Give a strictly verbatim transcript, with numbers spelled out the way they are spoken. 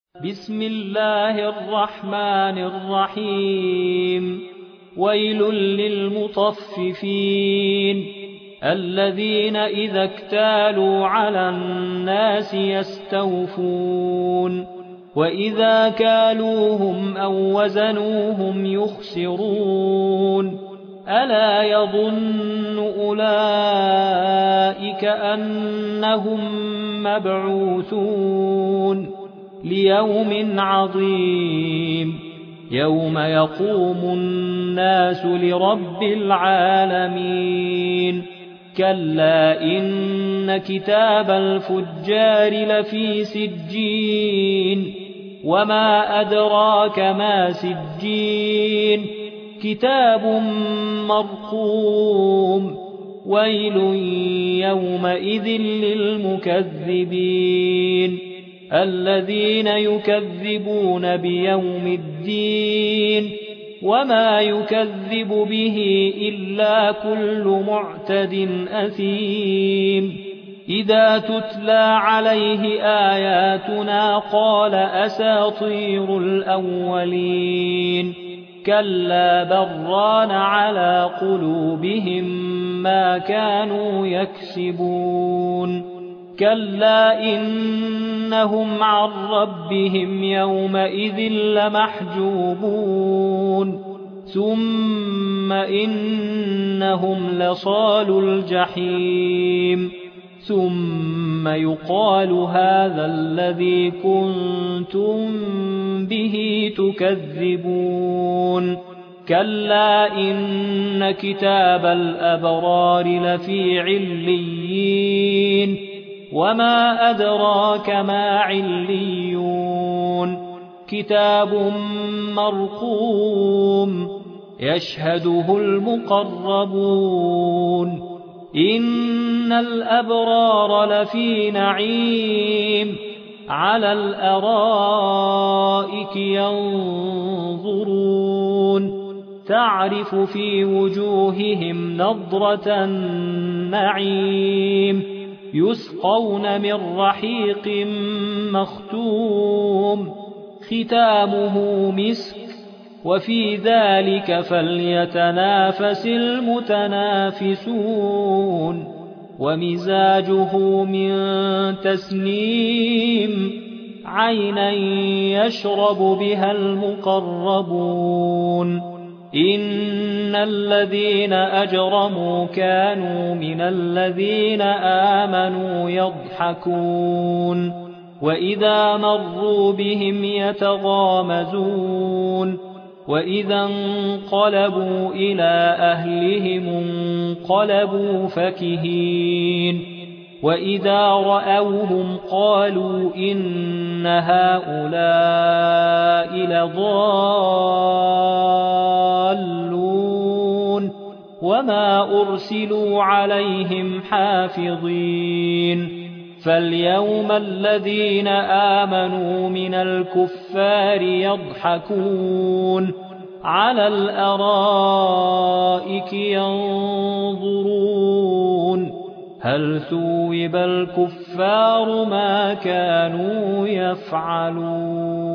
بسم الله الرحمن الرحيم ويل للمطففين الذين إذا اكتالوا على الناس يستوفون وإذا كالوهم أو وزنوهم يخسرون ألا يظن أولئك أنهم مبعوثون ليوم عظيم يوم يقوم الناس لرب العالمين كلا إن كتاب الفجار لفي سجين وما أدراك ما سجين كتاب مرقوم ويل يومئذ للمكذبين الذين يكذبون بيوم الدين وما يكذب به إلا كل معتد أثيم إذا تتلى عليه آياتنا قال أساطير الأولين كلا بران على قلوبهم ما كانوا يكسبون كلا إنهم عن ربهم يومئذ لمحجوبون ثم إنهم لصالوا الجحيم ثم يقال هذا الذي كنتم به تكذبون كلا إن كتاب الأبرار لفي عليين وما أدراك ما عليون كتاب مرقوم يشهده المقربون إن الأبرار لفي نعيم على الأرائك ينظرون تعرف في وجوههم نضرة النعيم يسقون من رحيق مختوم ختامه مسك وفي ذلك فليتنافس المتنافسون ومزاجه من تسنيم عينا يشرب بها المقربون إن الذين أجرموا كانوا من الذين آمنوا يضحكون وإذا مروا بهم يتغامزون وإذا انقلبوا إلى أهلهم انقلبوا فكهين وإذا رأوهم قالوا إن هؤلاء لضالون وما أرسلوا عليهم حافظين فاليوم الذين آمنوا من الكفار يضحكون على الأرائك ينظرون هل ثوب الكفار ما كانوا يفعلون